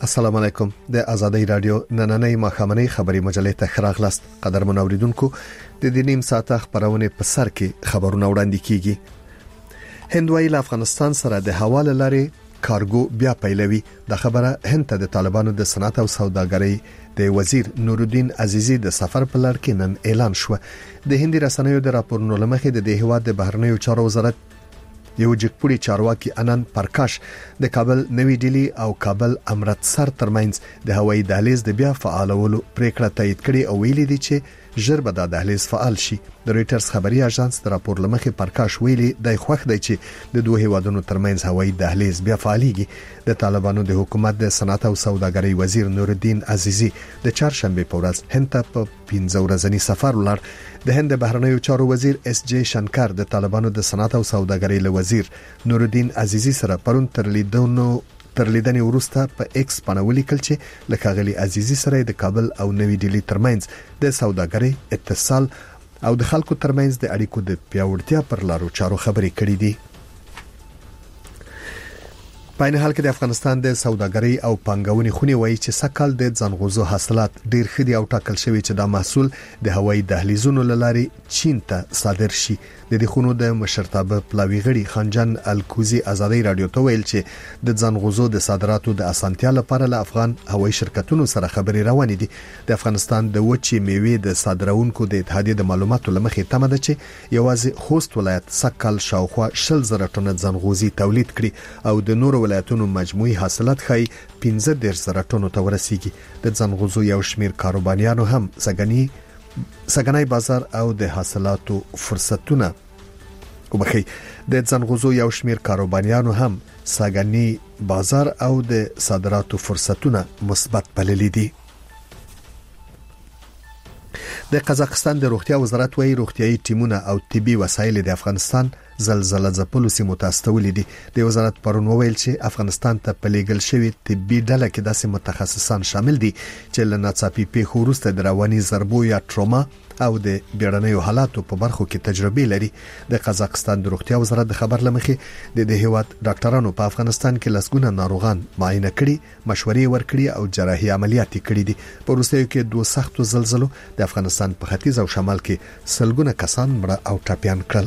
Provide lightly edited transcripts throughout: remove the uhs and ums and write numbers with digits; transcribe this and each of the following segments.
السلام علیکم. د آزادۍ رادیو نننۍ ماښامنۍ خبري مجلې ته خراغلاست. قدرمن اوریدونکو، د دې نیم ساعته خبرونه په سر کې خبرونه وړاندې کیږي. هندوی له افغانستان سره د حواله لري کارګو بیا پیلوي. د خبره هند ته د طالبانو د صنعت او سوداګرۍ د وزیر نورالدین عزیزی د سفر په لړ کې نن اعلان شو. د هندي رسنیو د راپورونو لمخې د هیواد د بهرنیو چارو وزارت یو جګپوړي چارواکي انن پرکاش د کابل نوی ډیلی او کابل امرتسر ترمنځ د هوایي دهلیز د بیا فعالولو پریکړه تایید کړې او ویلي دي چې ژر به د دهلیز فعال شي. د رويټرز خبري اژانس د راپور لمخې پرکاش ویلي د خوښ دی چې د دوه هیوادونو ترمنځ هوایي دهلیز بیا فعاليږي. د طالبانو د حکومت د صنعت او سوداګرۍ وزیر نورالدین عزیزی د چهارشنبه په ورځ هند ته په 15 ورځنی سفر ولاړ. د هند بهرنیو چارو وزیر اس جی شنکر د طالبانو د صنعت او سوداګرۍ له وزیر نورالدین عزیزی سره پرون تر لیدنې وروسته په ایکس باندې ولیکل چې لکاغلی عزیزی سره د کابل او نوی ډیلی ترمنځ د سوداګرۍ اتصال او د خلکو ترمنځ د اړیکو د پیاوړتیا پر لارو چارو خبرې کړې دي. په این حال کې د افغانستان د سوداګرۍ او پانګونې خونې وایي چې سکهال د ځنغوزو حاصلات ډیر خدي او ټاکل شوی چې دا محصول د هوایي دهلیزونو لاري چین ته صادر شي. د دې خونو د مشرتابه پلاوی غړي خنجان الکوزي آزادۍ رادیو ته ویل چې د ځنغوزو د صادراتو د اسانتیا لپاره له افغان هوایي شرکتونو سره خبرې روانې دي. د افغانستان د وچې میوې د صادرونکو د اتحادیې د معلوماتو لمخې تمه ده چې یوازې خوست ولایت سکهال شاوخوا 60,000 ټنه ځنغوزي تولید کړي او د نور ولایتونو مجموعي حاصلات خای 15,000 ټنو ته ورسیږي. د ځنغوزو یو شمیر کاروباریانو هم سګنای بازار او د حاصلاتو فرصتونه وبخي د ځنغوزو یو شمیر کاروباریانو هم سګنی بازار او د صادراتو فرصتونه مثبت بللي دي. د قزاقستان د روغتیا وزارت وايي روغتيایي ټیمونه او طبي وسایل د افغانستان زلزلہ ځپلو سیمو ته استولې دي. د وزارت پرون ویل چې افغانستان ته پلیګل شوی طبي ډله کې داسې متخصصان شامل دي چې لناڅاپي پیښو وروسته د رواني ضربو یا ټروما او د بیړنیو حالاتو په برخو کې تجربه لري. د قزاقستان د روغتیا وزارت د خبر لمخې د هیواد ډاکټرانو په افغانستان کې لسګونه ناروغان معاینه کړي، مشورې ورکړي او جراحي عملیات کړي دي. په وروستیو کې دوه سختو زلزلو د افغانستان په ختیځ او شمال کې سلګونه کسان مړه او ټپيان کړل.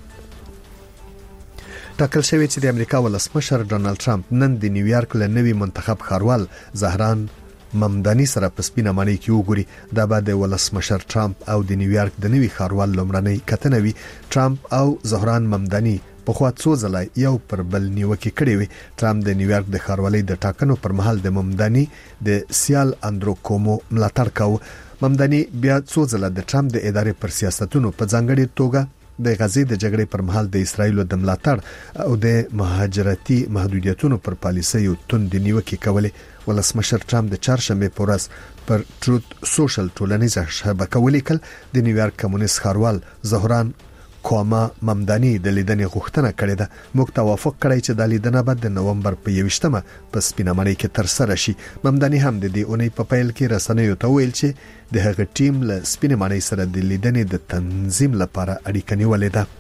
ټاکل شوی چې د امریکا ولسمشر ډونالد ټرمپ نن د نیویارک له نوي منتخب ښاروال زهران ممداني سره په سپینه معنی کې وګوري. دا به د ولسمشر ټرمپ او د نیویارک د نوي ښاروال لومړنۍ کتنه وي. ټرمپ او زهران ممداني په خوا څو ځله یو پر بل نیوکه کړې وي. ټرمپ د نیویارک د ښاروالۍ د ټاکنو پر مهال د ممداني د سیال اندرو کومو ملاتړ کاوه. ممداني بیا څو ځله د ټرمپ د ادارې پر سیاستونو په ځانګړي توګه د غزې د جګړې پر مهال د اسرایل د ملاتړ او د مهاجرتي محدودیتونو پر پالیسیو توند نیوکه کولې. ولسمشر ټرمپ د چهارشنبه په ورځ پر ټروت سوشل ټولنیزه شبکه ولیکل د نیویارک کمونیست ښاروال زهران کوما ممداني د لیدنې غوښتنه کړې ده. موږ توافق کړی چې د لیدنه به د نومبر په 21مه په سپینه معنی کې تر سره شي. ممداني هم د دې اونۍ په پیل کې رسنیو ته ویل چې د هغه ټیم له سپینه معنی سره د لیدنې د تنظیم لپاره اړیکه نیولې ده.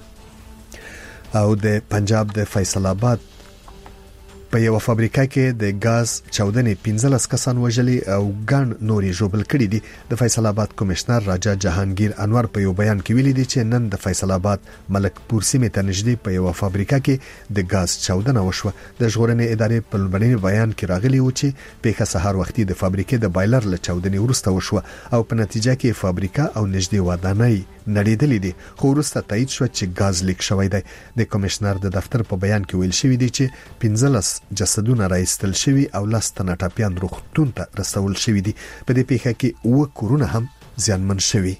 او د پنجاب د فیصل آباد په یو فابریکه کې د غاز چاودنې 15 کسان وژلي او ګڼ نوري ژوبل کړي دي. د فیصل آباد کمشنر راجا جهانگیر انور په یو بیان کې ویلي دي چې نن د فیصل آباد ملکپور سیمه ته نږدې په یو فابریکه کې د غاز چاودنه وشوه. د ژغورنې ادارې په لومړني بیان کې راغلي و چې پیښه سهار وختي د فابریکې د بایلر له چاودنې وروسته وشوه او په نتیجه کې فابریکه او نږدې ودانۍ نړیدلې دي. خو وروسته تایید شو چې غاز لیک شوی دی. د کمشنر د دفتر په بیان کې ویل شوی دی چې 15 جسدونه راایستل شوی او 10 تنه ټپيان روغتون ته رسول شوی دي. په دې پیښه کې 9 کورونه هم زیانمن شوي.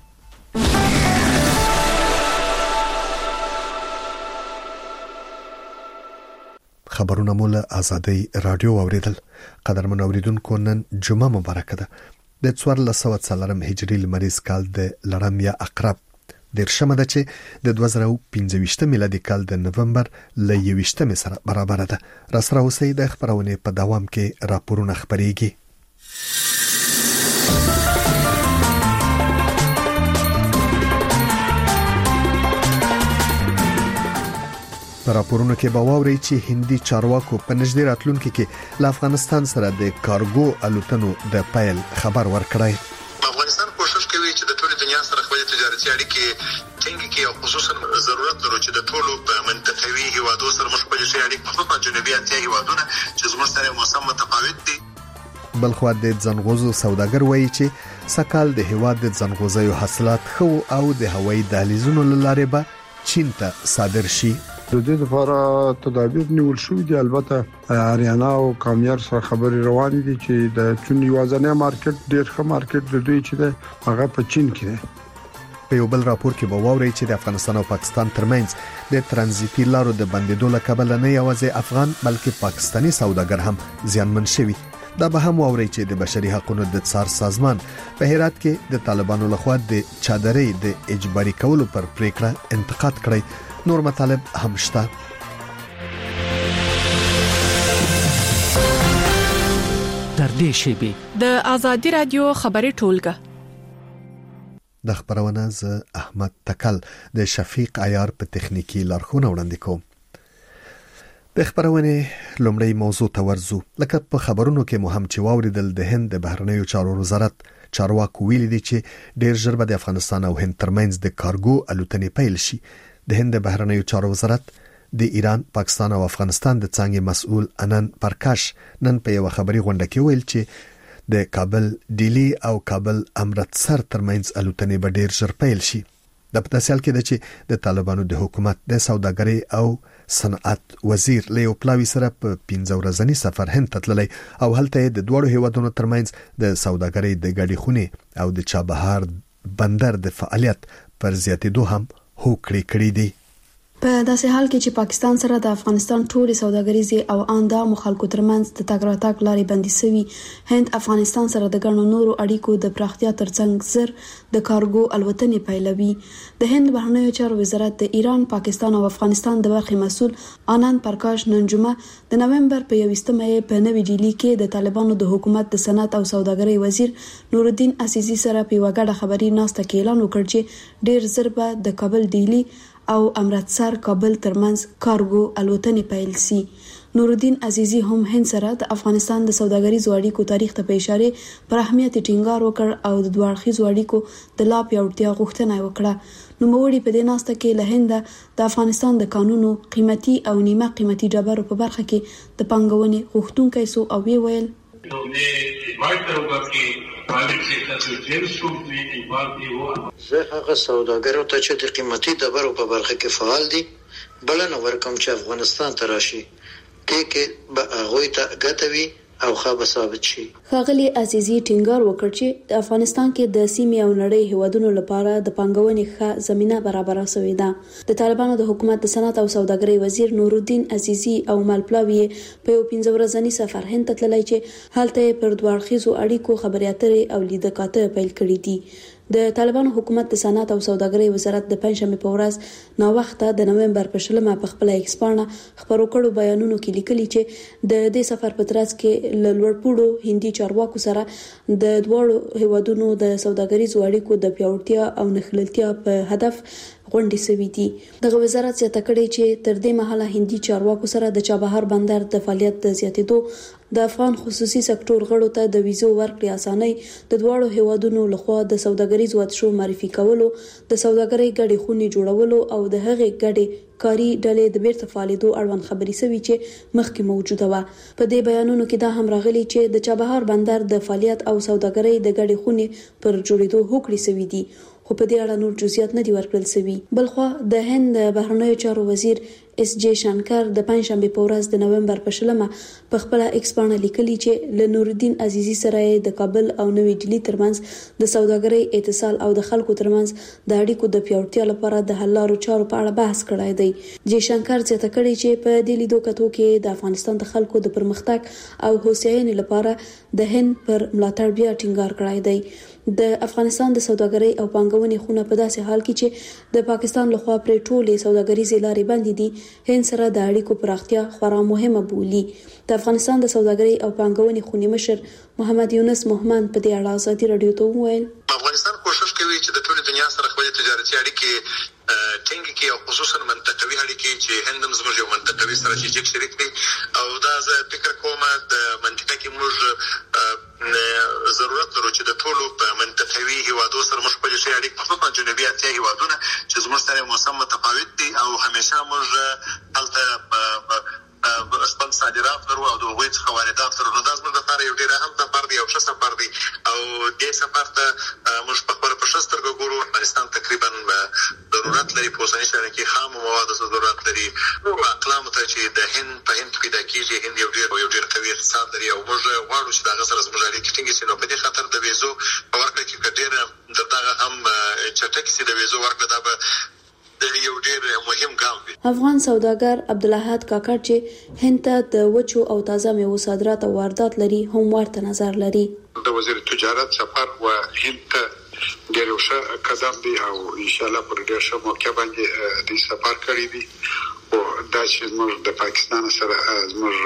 خبرونه مول آزادۍ رادیو اوریدل. قدرمن اوریدونکو، نن جمعه مبارکه ده. د 1440 هجری لمریز کال د لړم یا عقرب درشمه ده چې د 2015 میلادي کال د نومبر ل 21 سره برابر ده. را سره اوسئ د خبرونه په دوام کې راپورونه خبريږي. په راپورونو کې به واوري چې هندي چارواکو په نږدې راتلونکي کې له افغانستان سره د کارګو الوتنو د پیل خبر ورکړی. افغانستان کوشش کوي چې د ټولې دنیا سره خپل تجارتي اړیکې څنګه کې او خصوصا ضرورت لري چې د ټولو په منطقوي هیوادو سره مخ په اړیکې خصوصا جنوبي اسیا هیوادونه چې زموږ سره موسم متفاوت دي. بلخو د ځنغوزو سوداګر وایي چې سکهال د هیواد د ځنغوزیو حاصلات خو او د هوایي دهلیزونو لاره به چین ته صادر شي. د دې لپاره تدابیر نیول شوې دي. البته اریانا او کامیار سره خبري روان دي چې د چین یوازینی مارکیټ ډېر ښه مارکیټ د دوی چې ده هغه په چین کې ده. په یو بل راپور کې به واوري چې د افغانستان او پاکستان ترمنځ د ترانزیتي لارو د بندیدو له کبله نه یوازې افغان بلکې پاکستانی سوداګر هم زیانمن شوي. دا به هم واوري چې د بشري حقوقو د څار سازمان په هرات کې د طالبانو لخوا د چادرۍ د اجباري کولو پر پریکړه انتقاد کړی. نور مطالب هم شته. در دې شیبه د ازادي رادیو خبري ټولګه د خبرونه ز احمد تکل د شفیق عیار په تخنیکی لارښوونه وړاندې کوم. د خبرونه لومړی موضوع ته ورځو. لکه په خبرونو کې مهم چې واوریدل د هند د بهرنیو چارو وزارت چارواکو ویلي دي چې ډیر ژر به د افغانستان او هند ترمنځ د کارګو الوتنې پیل شي. د هند د بهرنیو چارو وزارت د ایران، پاکستان او افغانستان د څنګه مسؤل انن پرکاش نن په یو خبري غونډه کې ویل چې د کابل ډیلی او کابل امرتسر ترمنځ الوتنې به ډیر ژر پیل شي. د پتاسیال کې د چې د طالبانو د حکومت د سوداګرۍ او صنعت وزیر لیو پلاوی سره په 15 ورځنی سفر هند ته تللی او هلته د دوړو هیوادونو ترمنځ د سوداګرۍ د ګډې خونې او د چابهار بندر د فعالیت پر زیاتېدو هم هوکړې کړې دي. په داسې حال کې چې پاکستان سره د افغانستان ټولې سوداګریزي او اندامو خلکو ترمنځ د تګ راتګ لارې بندي شوي، هند افغانستان سره د ګڼو نورو اړیکو د پراختیا ترڅنګ زر د کارګو الوتنې پیلوي. د هند بهرنیو چارو وزارت د ایران، پاکستان او افغانستان د برخې مسؤل آنند پرکاش نن جمعه د نومبر په 21 په نوې ډیلی کې د طالبانو د حکومت د صنعت او سوداګرۍ وزیر نورالدین عزیزی سره په وګړه خبري ناسته کې اعلان وکړ چې ډیر زر به د کابل ډیلی او امرتسر کابل ترمنځ کارګو الوتنې پیل شي. نورالدین عزیزی هم هند سره د افغانستان د سوداګریزو اړیکو تاریخ ته په اشاره پر اهمیت ټینګار وکړ او د دوه اړخیزو اړیکو د لا پیاوړتیا غوښتنه وکړه. نوموړي په دې ناسته کې له هند د افغانستان د قانونو قیمتي او نیمه قیمتي ډبرو په برخه کې د پنګونې غوښتونکي سو او ویل زه هغه سوداګرو ته چې د قیمتي ډبرو په برخه کې فعال دي بلنه ورکوم چې افغانستان ته راشي، دې کې به هغوی ته ګټه وي او ښه ثابت شي. ښاغلي عزیزي ټینګار وکړ چې د افغانستان کې د سیمې او نړۍ هیوادونو لپاره د پنګونې ښه زمينه برابره شوې ده. د طالبانو د حکومت د صنعت او سوداګرۍ وزیر نورالدین عزیزي او مالپلاوی په 15 ورځنی سفر هند ته تللی چې هلته پر دوه اړخیزو اړیکو خبرې اترې او لیدکاته پیل کړې دي. د طالبانو حکومت د صنعت او سوداګرۍ وزارت د پنځمې په ورځ نو وخت د نومبر په 20 په خپل ایکس پاڼه خبرو کړو بیانونو کې لیکلي چې د دې سفر په ترڅ کې لوړپوړو هندي چارواکو سره د دوړو هیوادونو د سوداګریزو اړیکو د پیاوړتیا او نښلتیا په هدف غونډې سوي دي. دغه وزارت زیاته کړې چې تر دې مهاله هندي چارواکو سره د چابهار بندر د فعالیت د زیاتېدو، د افغان خصوصي سکتور غړو ته د ویزو ورکړې اسانۍ، د دوړو هیوادونو لخوا د سوداګریزو اتشو معرفي کولو، د سوداګرۍ ګډې خونې جوړولو او د هغې ګډې کاری ډلې د بیرته فعالیدو اړوند خبري سوي چې مخکې موجوده و. په دې بیانونو کې دا هم راغلي چې د چابهار بندر د فعالیت او سوداګرۍ د ګډې خونې پر جوړېدو هوکړې سوي دي، خو په دې اړه نور جزئیات نه دي ورکړل شوي. بلخوا د هند بهرنیو چارو وزیر اس جے شانکر د پنځشنبه په ورځ د نومبر په 20 په خپل ایکس باندې لیکلي چې له نورالدین عزیزی سره د کابل او نوې ډیلی ترمنځ د سوداګرۍ اتصال او د خلکو ترمنځ د اړیکو د پیاوړتیا لپاره د حل لارو چارو په اړه بحث کړی دی. جے شانکر زیاته کړی چې په دې لیدو کتو کې د افغانستان د خلکو د پرمختګ او هوساینې لپاره د هند پر ملاتړ بیا ټینګار کړی دی. د افغانستان د سوداګرۍ او پنګونې خونه په داسې حال کې چې د پاکستان لخوا پر ټولې سوداګریزي لارې بندې دي، هند سره د اړیکو پراختیا خورا مهمه بولي. د افغانستان د سوداګرۍ او پنګونې خونې مشر محمد یونس محمد په دې اړه ازادي رادیو ته وویل افغانستان کوشش کوي چې د ټولې دنیا سره خپل تجارتي اړیکې ټینګ کې او خصوصا منطقوي اړیکې چې هند هم زموږ یو منطقوي ستراتیژیک شریک دی او دا زه فکر کوم د منطقه کې موږ ضرورت لرو چې د ټولو منطقوي هیوادو سره موږ په دې اړیکې خصوصا جنوبي اسیا هیوادونه چې زموږ سره موسم متفاوت دي او همیشه موږ هلته خپل صادرات لرو او د هغوی څخه واردات لرو. نو دا زموږ لپاره یو ډېر اهم سفر دی او ښه سفر دی او دې سفر ته موږ په خپله په ښه سترګه ګورو. افغانستان تقریبا ضرورت لري په اوسني شرایطو کې خامو موادو ته ضرورت لري نورو اقلامو ته چې د هند په هند کې پیدا کېږي. هند یو ډېر قوي اقتصاد لري او موږ غواړو چې د هغه سره زموږ اړیکې ټینګې شي. نو په دې خاطر د ویزو په ورکړه کې که ډېره د دغه هم چټکې شي د ویزو ورکړه دا به یو ډېر مهم ګام دی. افغان سوداګر عبدالاحد کاکړ چې هند ته د وچو او تازه میوو صادرات او واردات لري هم ورته نظر لري. د وزیر تجارت سفر و هند ته ډېر ښه قدم دی او ان شاء الله پر ډېر ښه موقع باندې د سفر کړی دی او دا چې موږ د پاکستان سره موږ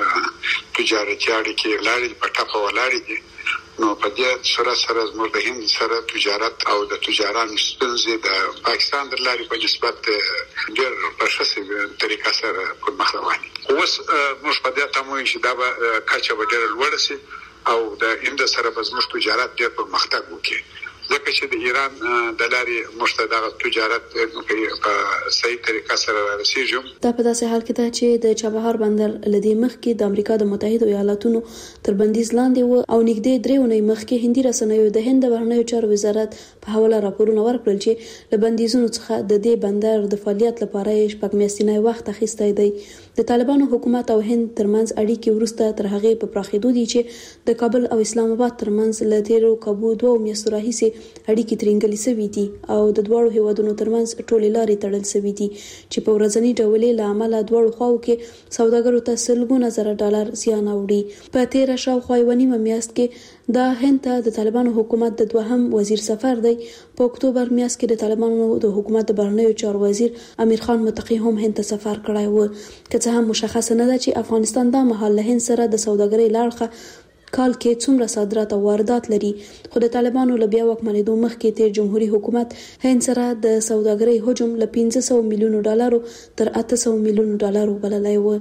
تجارتي اړیکې لري په ټاپه ولاړې دي. نو په دې سره زموږ د هند سره تجارت او د تجاران ستونزې د پاکستان د لارې په نسبت ډېر په ښه طریقه سره پر مخ روان دي. اوس موږ په دې تموي چې دا به کچه به ډېر لوړ شي او د هند سره به زموږ تجارت ډېر پرمختګ وکړي ځکه چې د ایران د لارې موږ ته دغه تجارت په صحیح طریقه سره رسیږي. دا په داسې حال کې ده چې د چابهار بندر لدې مخکې د امریکا د متحده ایالاتونو تر بندیز لاندې و او نږدې 3 اونۍ مخکې هندي رسنیو د هند بهرنیو چارو وزارت په حواله راپورونه ورکړل چې له بندیزونو څخه د دې بندر د فعالیت لپاره یې 6 میاشتې وخت اخیستی دی. د طالبانو حکومت او هند ترمنځ اړیکې وروسته تر هغه په پراخېدو دي چې د کابل او اسلام آباد ترمنځ له تیرو کابو 2 میاشتو راهیسې اړیکې ترنګلې شوې دي او د دوړو هیوادونو ترمنځ ټولې لارې تړل شوې دي چې په ورځنی ډول له عمله دوړو خواو کې سوداګرو ته سلګونه زره ډالر زیان اوړي. په تیر شاوخوا یو نیمه میاشت کې دا هند ته د طالبانو حکومت د دوهم وزیر سفر دی. په اکتوبر میاشت کې د طالبانو د حکومت د بهرنیو چارو وزیر امیر خان متقی هم هند ته سفر کړی و. که څه هم مشخص نه ده چې افغانستان دا مهال له هند سره د سوداګرۍ لاړخه کال کې څومره صادرات او واردات لري، خو د طالبانو له بیا واکمنېدو مخکې تیر جمهوریت حکومت هند سره د سوداګرۍ حجم له 500 میلیونو ډالرو تر 800 میلیونو ډالرو بللی و.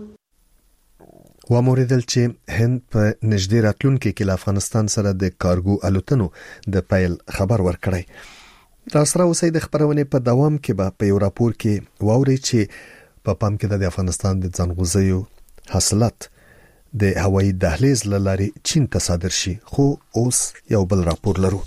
وموریدل چې هند په نږدې راتلونکي کې له افغانستان سره د کارګو الوتنو د پیل خبر ورکړی. راسره اوسې د خبرونه په دوام کې به په یو راپور کې واوري چې په پام کې د افغانستان د ځنغوزیو حاصلات د هوایي دهلیز لاري چین ته صادر شي. خو اوس یو بل راپور لرو.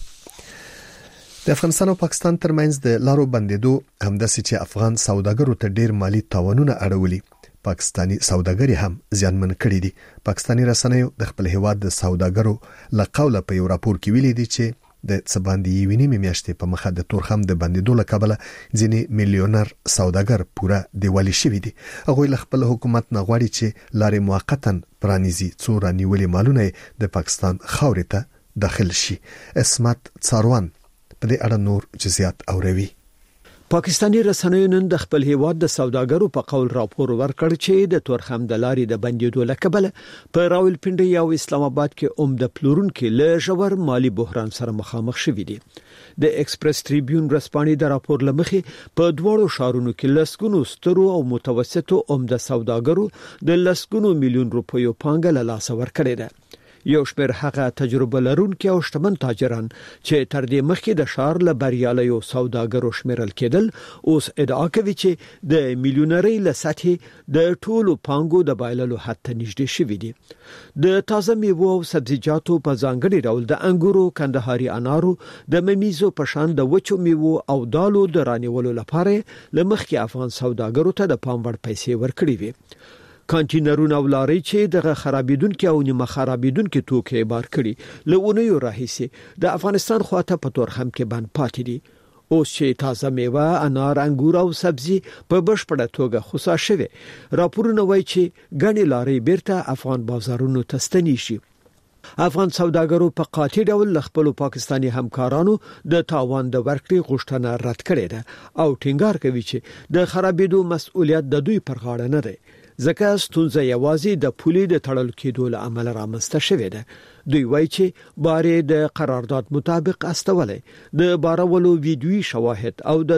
د افغانستان او پاکستان ترمنځ د لارو بندیدو همداسې چې افغان سوداګرو ته ډیر مالی تاوانونه اړولي، پاکستانی سوداګری هم زیانمن کړي دي. پاکستانی رسنیو د خپل هیواد د سوداګرو لقوله په یو راپور کې ویلي دي چې د څباندې ویني میاشتې په مخه د تورخم د بندیدو لکبله ځینې میلیونر سوداګر پوره دیوالي شوی دي. هغه له خپل حکومت نه غواړي چې لارې موقتا پرانیزي څو رانیولې مالونه د پاکستان خاورې ته داخل شي. اسمت څاروان په دې اړه نور جزئیات اوروي. پاکستانی رسنیو نن د خپل هیواد د سوداګرو په قول راپور ورکړ چې د تورخم د لارې د بندیدو لکبله په راولپنډي او اسلام آباد کې عمده پلورونکو له ژور مالی بحران سره مخامخ شوي دي. د ایکسپریس ټریبیون رسپانې د راپور لمخې په دوړو شهرونو کې لسګونو سترو او متوسطو عمده سوداګرو د لسګونو میلیون روپیو پانګه له لاسه ورکړې ده. یو شمېر هغه تجربه لرونکي او شتمن تاجران چې تر دې مخکې د ښار له بریالیو سوداګرو شمیرل کېدل اوس ادعا کوي چې د میلیونرۍ له سطحې د ټولو پانګو د بایللو حد ته نږدې شوي دي. د تازه میوو او سبزیجاتو په ځانګړي ډول د انګورو، کندهاري انارو، د ممیزو په شان د وچو میوو او دالو د رانیولو لپاره له مخکې افغان سوداګرو ته د پام وړ پیسې ورکړي وي. کانټینرونه او لارې چې دغه خرابېدونکو او نیمه خرابېدونکو توکي بار کړي لهونیو راهیسي د افغانستان خواته په تورخم کې بند پاتې دي. اوس چې تازه میوه، انار، انګور او سبزي په بشپړه توګه خصا شوه، راپورونه وایي چې غني لارې بیرته افغان بازارونو ته ستنې شي. افغان سوداګرو په قاطع ډول خپل پاکستانی همکارانو د تاوان د ورکړې غوښتنه رد کړې ده او ټینګار کوي چې د خرابېدو مسؤلیت د دوی پر غاړه نه دی، ځکه ستونزه یوازې د پولې د تړل کېدو له امله رامنځته شوې ده. دوی وایي چې بارې د قرارداد مطابق استولې د بارولو ویډیوي شواهد او د